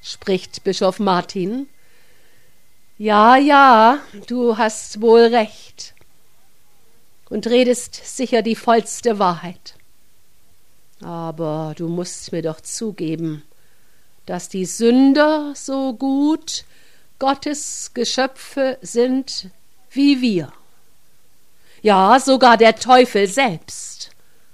spricht Bischof Martin. Ja, ja, du hast wohl recht und redest sicher die vollste Wahrheit. Aber du musst mir doch zugeben, dass die Sünder so gut Gottes Geschöpfe sind wie wir. Ja, sogar der Teufel selbst.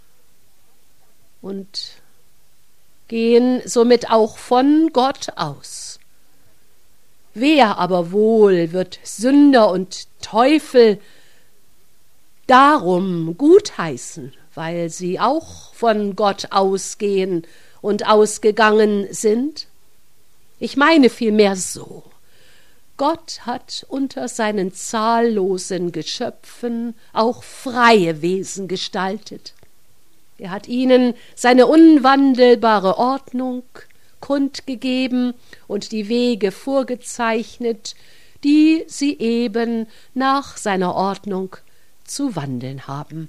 Und gehen somit auch von Gott aus. Wer aber wohl wird Sünder und Teufel darum gutheißen, weil sie auch von Gott ausgehen und ausgegangen sind? Ich meine vielmehr so: Gott hat unter seinen zahllosen Geschöpfen auch freie Wesen gestaltet. Er hat ihnen seine unwandelbare Ordnung kundgegeben und die Wege vorgezeichnet, die sie eben nach seiner Ordnung zu wandeln haben.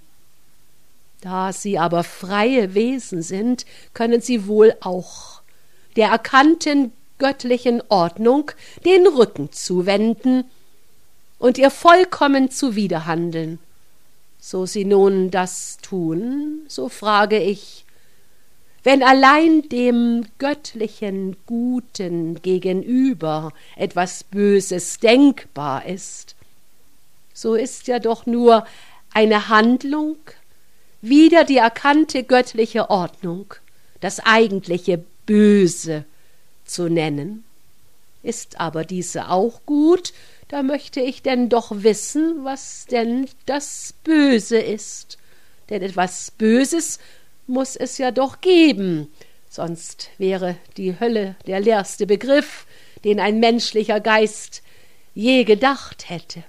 Da sie aber freie Wesen sind, können sie wohl auch der erkannten göttlichen Ordnung den Rücken zuwenden und ihr vollkommen zuwiderhandeln. So sie nun das tun, so frage ich, wenn allein dem göttlichen Guten gegenüber etwas Böses denkbar ist, so ist ja doch nur eine Handlung wider die erkannte göttliche Ordnung, das eigentliche Böse zu nennen. Ist aber diese auch gut, da möchte ich denn doch wissen, was denn das Böse ist. Denn etwas Böses muss es ja doch geben, sonst wäre die Hölle der leerste Begriff, den ein menschlicher Geist je gedacht hätte.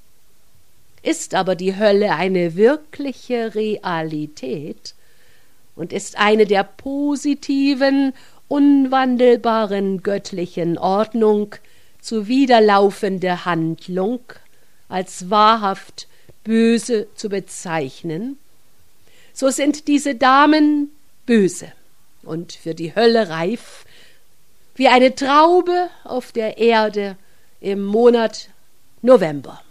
Ist aber die Hölle eine wirkliche Realität und ist eine der positiven, unwandelbaren göttlichen Ordnung zuwiderlaufende Handlung als wahrhaft böse zu bezeichnen, so sind diese Damen böse und für die Hölle reif, wie eine Traube auf der Erde im Monat November.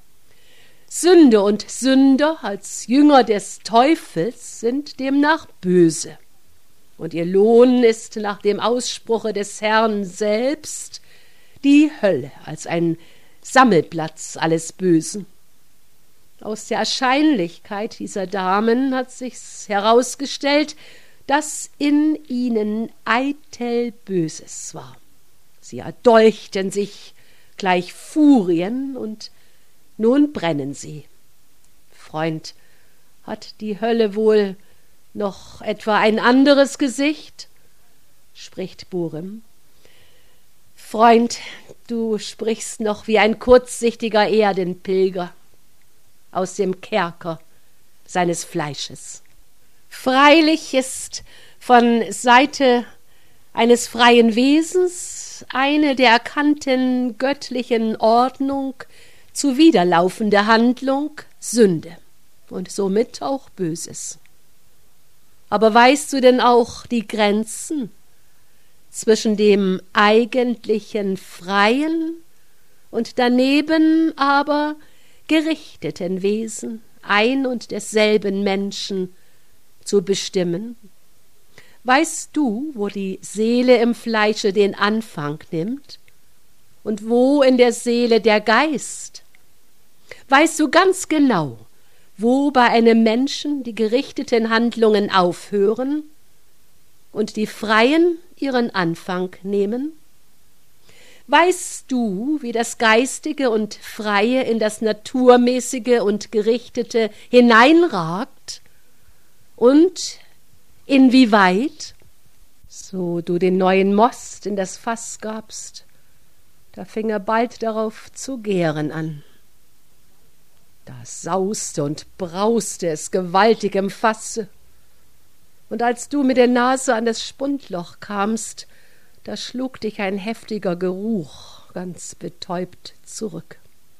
Sünde und Sünder als Jünger des Teufels sind demnach böse, und ihr Lohn ist nach dem Ausspruche des Herrn selbst die Hölle als ein Sammelplatz alles Bösen. Aus der Erscheinlichkeit dieser Damen hat sich's herausgestellt, dass in ihnen eitel Böses war. Sie erdolchten sich gleich Furien, und nun brennen sie. Freund, hat die Hölle wohl noch etwa ein anderes Gesicht? Spricht Burim. Freund, du sprichst noch wie ein kurzsichtiger Erdenpilger aus dem Kerker seines Fleisches. Freilich ist von Seite eines freien Wesens eine der erkannten göttlichen Ordnung zuwiderlaufende Handlung Sünde und somit auch Böses. Aber weißt du denn auch die Grenzen zwischen dem eigentlichen freien und daneben aber gerichteten Wesen ein und desselben Menschen zu bestimmen? Weißt du, wo die Seele im Fleische den Anfang nimmt und wo in der Seele der Geist? Weißt du ganz genau, wo bei einem Menschen die gerichteten Handlungen aufhören und die freien ihren Anfang nehmen? Weißt du, wie das Geistige und Freie in das Naturmäßige und Gerichtete hineinragt? Und inwieweit? So du den neuen Most in das Fass gabst, da fing er bald darauf zu gären an. Da sauste und brauste es gewaltig im Fasse, und als du mit der Nase an das Spundloch kamst, da schlug dich ein heftiger Geruch ganz betäubt zurück.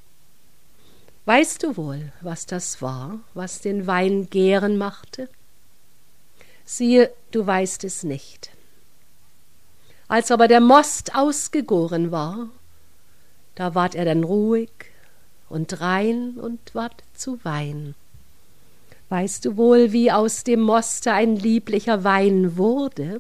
Weißt du wohl, was das war, was den Wein gären machte? Siehe, du weißt es nicht. Als aber der Most ausgegoren war, da ward er dann ruhig und rein und ward zu Wein. Weißt du wohl, wie aus dem Moste ein lieblicher Wein wurde?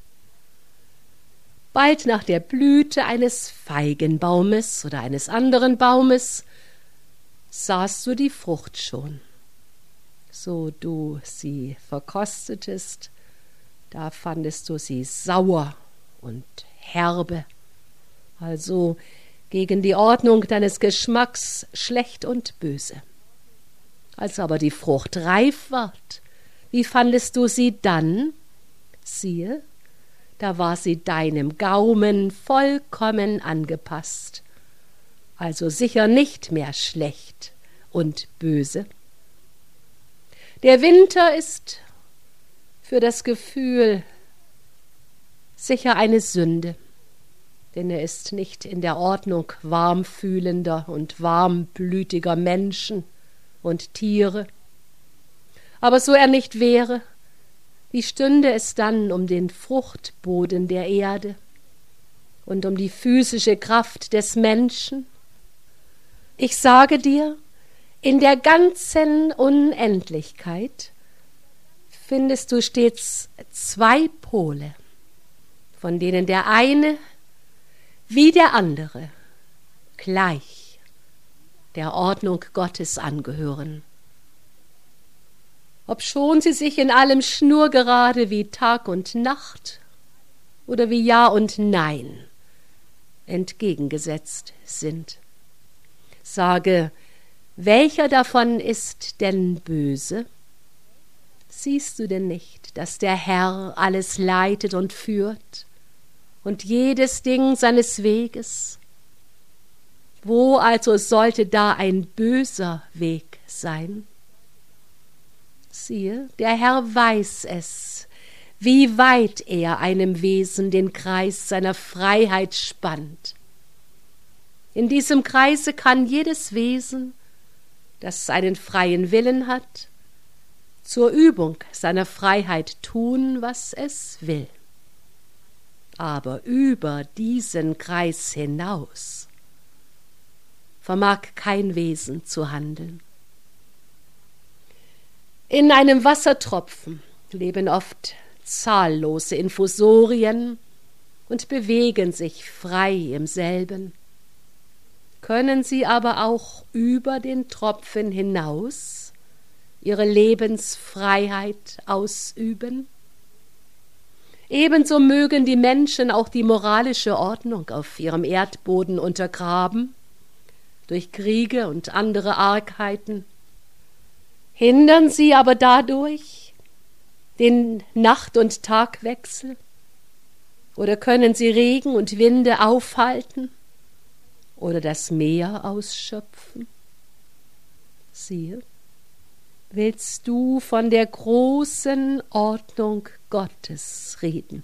Bald nach der Blüte eines Feigenbaumes oder eines anderen Baumes sahst du die Frucht schon. So du sie verkostetest, da fandest du sie sauer und herbe, also gegen die Ordnung deines Geschmacks schlecht und böse. Als aber die Frucht reif ward, wie fandest du sie dann? Siehe, da war sie deinem Gaumen vollkommen angepasst, also sicher nicht mehr schlecht und böse. Der Winter ist für das Gefühl sicher eine Sünde, denn er ist nicht in der Ordnung warmfühlender und warmblütiger Menschen und Tiere. Aber so er nicht wäre, wie stünde es dann um den Fruchtboden der Erde und um die physische Kraft des Menschen? Ich sage dir, in der ganzen Unendlichkeit findest du stets zwei Pole, von denen der eine wie der andere gleich der Ordnung Gottes angehören. Obschon sie sich in allem schnurgerade wie Tag und Nacht oder wie Ja und Nein entgegengesetzt sind. Sage, welcher davon ist denn böse? Siehst du denn nicht, dass der Herr alles leitet und führt und jedes Ding seines Weges? Wo also sollte da ein böser Weg sein? Siehe, der Herr weiß es, wie weit er einem Wesen den Kreis seiner Freiheit spannt. In diesem Kreise kann jedes Wesen, das einen freien Willen hat, zur Übung seiner Freiheit tun, was es will. Aber über diesen Kreis hinaus vermag kein Wesen zu handeln. In einem Wassertropfen leben oft zahllose Infusorien und bewegen sich frei im selben. Können sie aber auch über den Tropfen hinaus ihre Lebensfreiheit ausüben? Ebenso mögen die Menschen auch die moralische Ordnung auf ihrem Erdboden untergraben, durch Kriege und andere Argheiten. Hindern sie aber dadurch den Nacht- und Tagwechsel? Oder können sie Regen und Winde aufhalten oder das Meer ausschöpfen? Siehe, willst du von der großen Ordnung Gottes reden,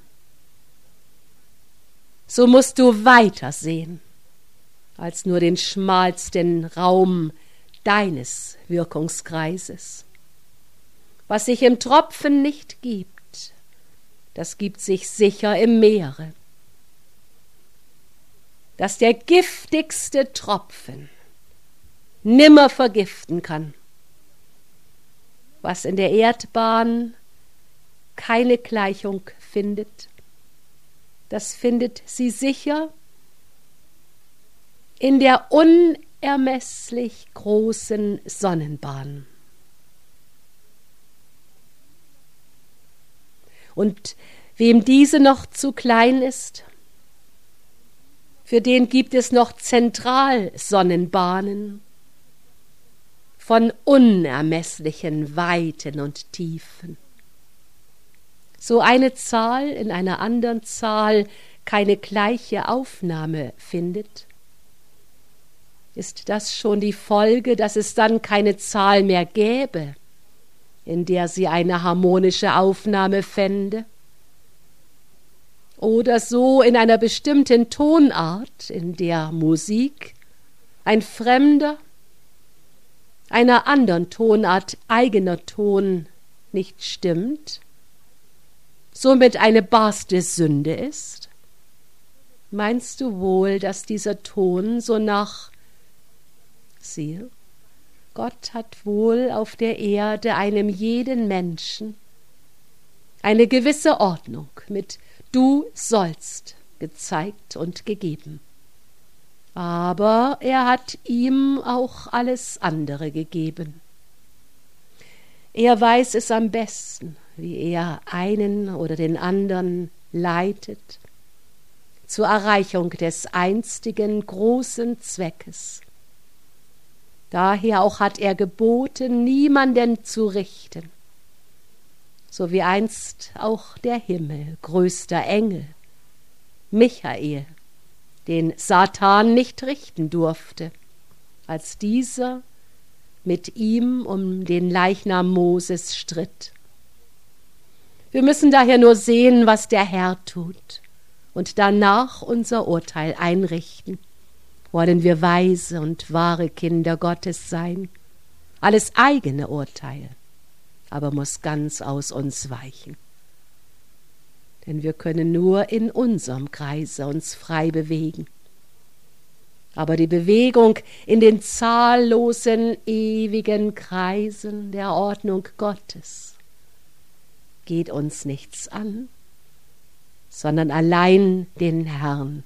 so musst du weiter sehen als nur den schmalsten Raum deines Wirkungskreises. Was sich im Tropfen nicht gibt, das gibt sich sicher im Meere. Dass der giftigste Tropfen nimmer vergiften kann, was in der Erdbahn keine Gleichung findet, das findet sie sicher in der unermesslich großen Sonnenbahn. Und wem diese noch zu klein ist, für den gibt es noch Zentralsonnenbahnen von unermesslichen Weiten und Tiefen. So eine Zahl in einer anderen Zahl keine gleiche Aufnahme findet, ist das schon die Folge, dass es dann keine Zahl mehr gäbe, in der sie eine harmonische Aufnahme fände? Oder so in einer bestimmten Tonart, in der Musik ein fremder, einer anderen Tonart eigener Ton nicht stimmt, somit eine barste Sünde ist? Meinst du wohl, dass dieser Ton so nach... Siehe, Gott hat wohl auf der Erde einem jeden Menschen eine gewisse Ordnung mit „Du sollst" gezeigt und gegeben. Aber er hat ihm auch alles andere gegeben. Er weiß es am besten, wie er einen oder den anderen leitet zur Erreichung des einstigen großen Zweckes. Daher auch hat er geboten, niemanden zu richten, so wie einst auch der Himmel, größter Engel, Michael, den Satan nicht richten durfte, als dieser mit ihm um den Leichnam Moses stritt. Wir müssen daher nur sehen, was der Herr tut, und danach unser Urteil einrichten. Wollen wir weise und wahre Kinder Gottes sein? Alles eigene Urteil, aber muss ganz aus uns weichen. Denn wir können nur in unserem Kreise uns frei bewegen. Aber die Bewegung in den zahllosen, ewigen Kreisen der Ordnung Gottes geht uns nichts an, sondern allein den Herrn.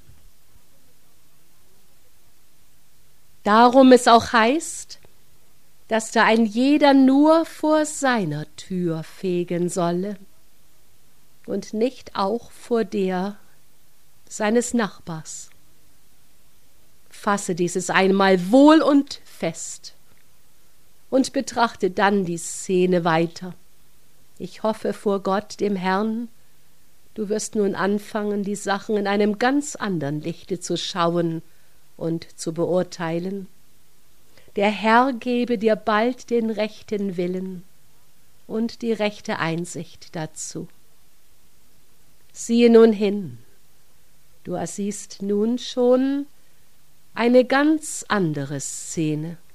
Darum es auch heißt, dass da ein jeder nur vor seiner Tür fegen solle und nicht auch vor der seines Nachbars. Fasse dieses einmal wohl und fest und betrachte dann die Szene weiter. Ich hoffe vor Gott, dem Herrn, du wirst nun anfangen, die Sachen in einem ganz anderen Lichte zu schauen und zu beurteilen. Der Herr gebe dir bald den rechten Willen und die rechte Einsicht dazu. Siehe nun hin, du ersiehst nun schon eine ganz andere Szene.